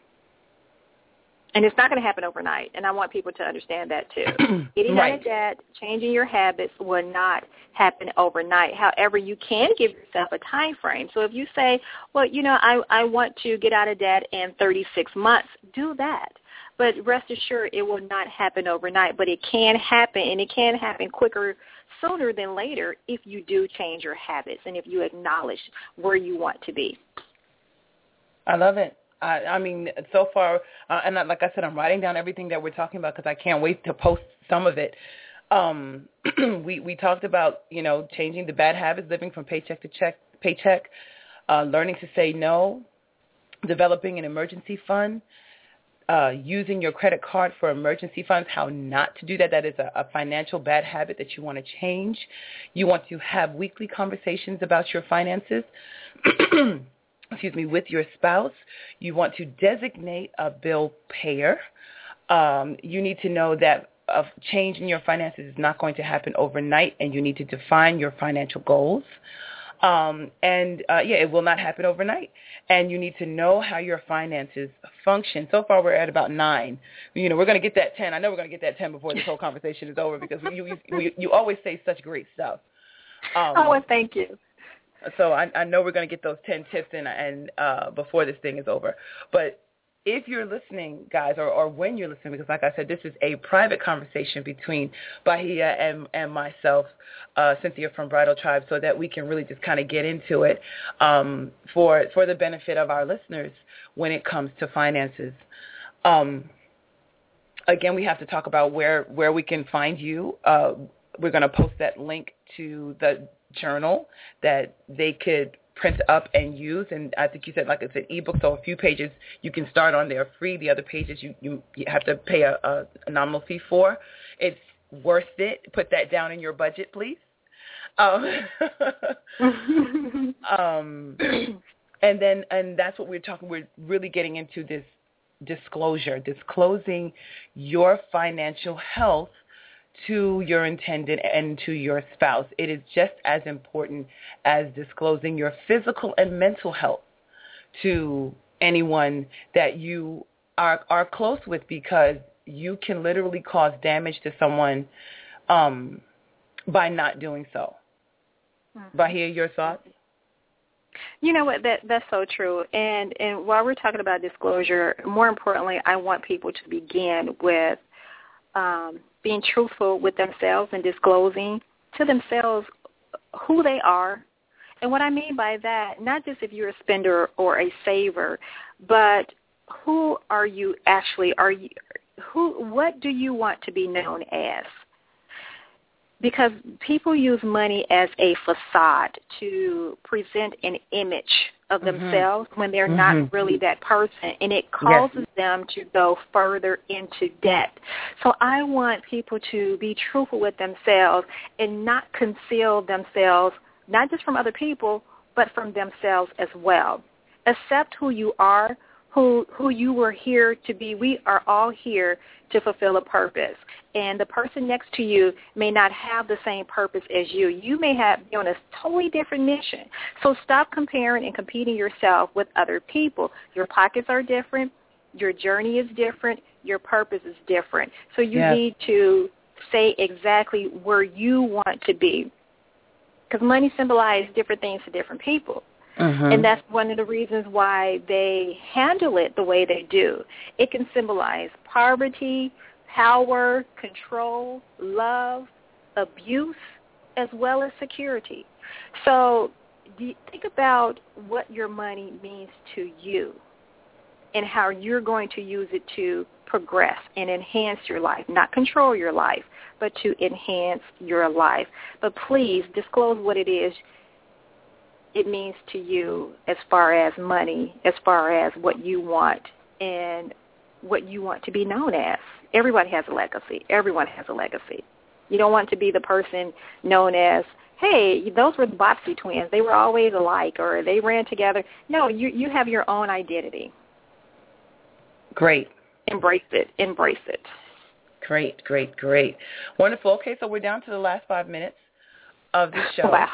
And it's not going to happen overnight, and I want people to understand that too. Getting right. out of debt, changing your habits will not happen overnight. However, you can give yourself a time frame. So if you say, well, you know, I, I want to get out of debt in thirty-six months, do that. But rest assured, it will not happen overnight, but it can happen, and it can happen quicker sooner than later if you do change your habits and if you acknowledge where you want to be. I love it. I, I mean, so far, uh, and like I said, I'm writing down everything that we're talking about because I can't wait to post some of it. Um, we we talked about, you know, changing the bad habits, living from paycheck to check, paycheck, uh, learning to say no, developing an emergency fund, uh, using your credit card for emergency funds, how not to do that. That is a, a financial bad habit that you want to change. You want to have weekly conversations about your finances. excuse me, with your spouse. You want to designate a bill payer. Um, you need to know that a change in your finances is not going to happen overnight, and you need to define your financial goals. Um, and, uh, yeah, it will not happen overnight. And you need to know how your finances function. So far, we're at about nine. You know, we're going to get that ten. I know we're going to get that ten before this whole conversation is over because you, you, you always say such great stuff. Um, oh, well, thank you. So I, I know we're going to get those ten tips in and uh, before this thing is over. But if you're listening, guys, or, or when you're listening, because like I said, this is a private conversation between Bahia and, and myself, uh, Cynthia from Bridal Tribe, so that we can really just kind of get into it um, for for the benefit of our listeners when it comes to finances. Um, again, we have to talk about where, where we can find you. Uh, we're going to post that link to the journal that they could print up and use, and I think you said like it's an ebook, so a few pages you can start on there free. The other pages you, you, you have to pay a, a, a nominal fee for. It's worth it. Put that down in your budget, please. Um, um, and then and that's what we're talking. We're really getting into this disclosure, disclosing your financial health to your intended and to your spouse. It is just as important as disclosing your physical and mental health to anyone that you are are close with, because you can literally cause damage to someone um, by not doing so. Mm-hmm. Bahia, your thoughts? You know what, that that's so true. And and while we're talking about disclosure, more importantly, I want people to begin with um, being truthful with themselves and disclosing to themselves who they are. And what I mean by that, not just if you're a spender or a saver, but who are you actually, are you, who, what do you want to be known as? Because people use money as a facade to present an image of themselves mm-hmm. when they're mm-hmm. not really that person, and it causes yes. them to go further into debt. So I want people to be truthful with themselves and not conceal themselves, not just from other people, but from themselves as well. Accept who you are, who who you were here to be. We are all here to fulfill a purpose. And the person next to you may not have the same purpose as you. You may have be on a totally different mission. So stop comparing and competing yourself with other people. Your pockets are different. Your journey is different. Your purpose is different. So you yes. need to say exactly where you want to be. Because money symbolizes different things to different people. Mm-hmm. And that's one of the reasons why they handle it the way they do. It can symbolize poverty, power, control, love, abuse, as well as security. So do you think about what your money means to you and how you're going to use it to progress and enhance your life, not control your life, but to enhance your life. But please disclose what it is it means to you as far as money, as far as what you want and what you want to be known as. Everybody has a legacy. Everyone has a legacy. You don't want to be the person known as, hey, those were the Bobbsey twins. They were always alike, or they ran together. No, you you have your own identity. Great. Embrace it. Embrace it. Great, great, great. Wonderful. Okay, so we're down to the last five minutes of the show. Wow.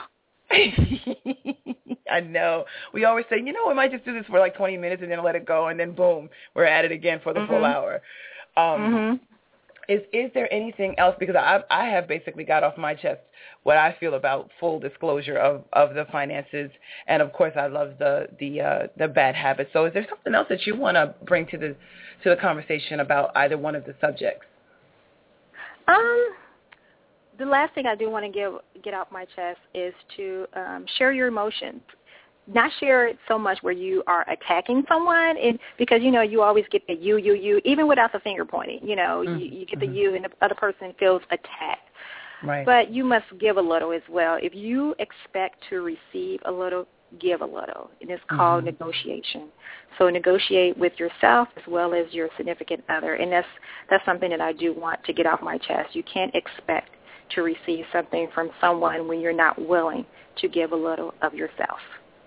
I know. We always say, you know, we might just do this for like twenty minutes and then let it go, and then boom, we're at it again for the mm-hmm. full hour. Um, mm-hmm. Is is there anything else? Because I I have basically got off my chest what I feel about full disclosure of, of the finances, and of course I love the the uh, the bad habits. So is there something else that you want to bring to the to the conversation about either one of the subjects? Um. The last thing I do want to give, get off my chest is to um, share your emotions. Not share it so much where you are attacking someone, and because, you know, you always get the you, you, you, even without the finger pointing. You know, mm-hmm. you, you get the you, and the other person feels attacked. Right. But you must give a little as well. If you expect to receive a little, give a little, and it's called mm-hmm. negotiation. So negotiate with yourself as well as your significant other, and that's that's something that I do want to get off my chest. You can't expect to receive something from someone when you're not willing to give a little of yourself.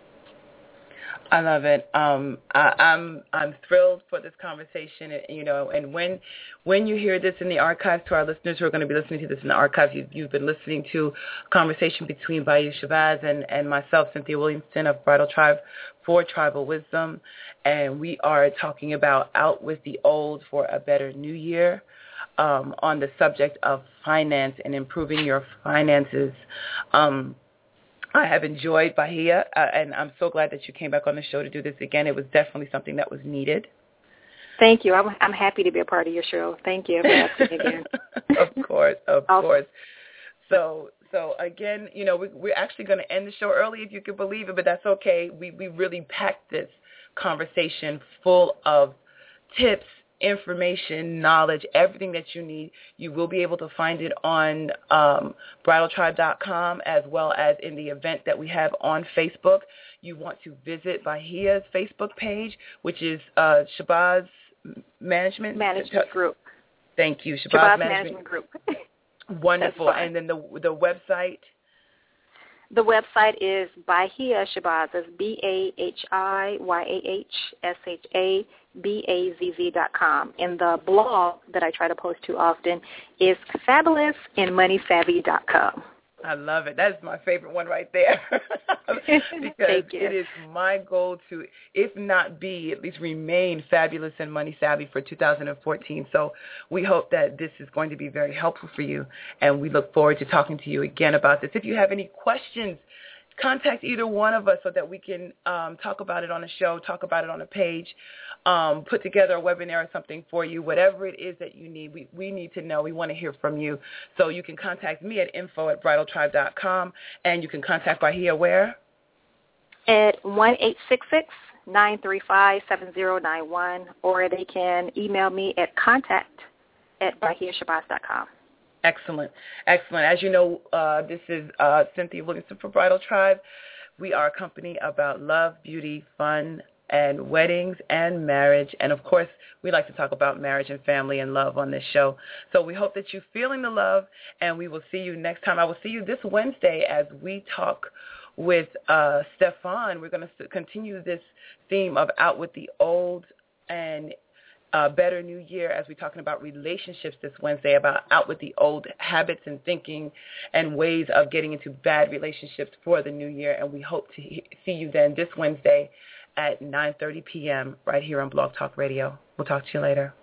I love it. Um, I, I'm I'm thrilled for this conversation. You know, and when when you hear this in the archives, to our listeners who are going to be listening to this in the archives, you've, you've been listening to a conversation between Bayou Shabazz and, and myself, Cynthia Williamson of Bridal Tribe for Tribal Wisdom, and we are talking about Out with the Old for a Better New Year. Um, on the subject of finance and improving your finances. Um, I have enjoyed Bahia, uh, and I'm so glad that you came back on the show to do this again. It was definitely something that was needed. Thank you. I'm, I'm happy to be a part of your show. Thank you for asking me again. Of course, of I'll, course. So, so again, you know, we, we're actually going to end the show early, if you can believe it, but that's okay. We we really packed this conversation full of tips, information, knowledge, everything that you need. You will be able to find it on um, bridal tribe dot com as well as in the event that we have on Facebook. You want to visit Bahia's Facebook page, which is uh, Shabazz Management Management Group. Thank you, Shabazz, Shabazz Management, Management Group. Wonderful. And then the the website? The website is Bahia Shabazz. That's B A H I Y A H S H A B A Z Z dot com. And the blog that I try to post to often is fabulous and money savvy dot com. I love it. That is my favorite one right there. Because it is my goal to, if not be, at least remain fabulous and money savvy for two thousand fourteen. So we hope that this is going to be very helpful for you, and we look forward to talking to you again about this. If you have any questions, contact either one of us so that we can um, talk about it on the show, talk about it on a page, um, put together a webinar or something for you. Whatever it is that you need, we, we need to know. We want to hear from you. So you can contact me at info at bridal tribe dot com, and you can contact Bahia where? At one eight six six, nine three five, seven zero nine one, or they can email me at contact at bahia shabazz dot com. Excellent. Excellent. As you know, uh, this is uh, Cynthia Williamson for Bridal Tribe. We are a company about love, beauty, fun, and weddings and marriage. And, of course, we like to talk about marriage and family and love on this show. So we hope that you're feeling the love, and we will see you next time. I will see you this Wednesday as we talk with uh, Stefan. We're going to continue this theme of out with the old and Uh, better new year, as we're talking about relationships this Wednesday, about out with the old habits and thinking and ways of getting into bad relationships for the new year. And we hope to he- see you then this Wednesday at nine thirty p.m. right here on Blog Talk Radio. We'll talk to you later.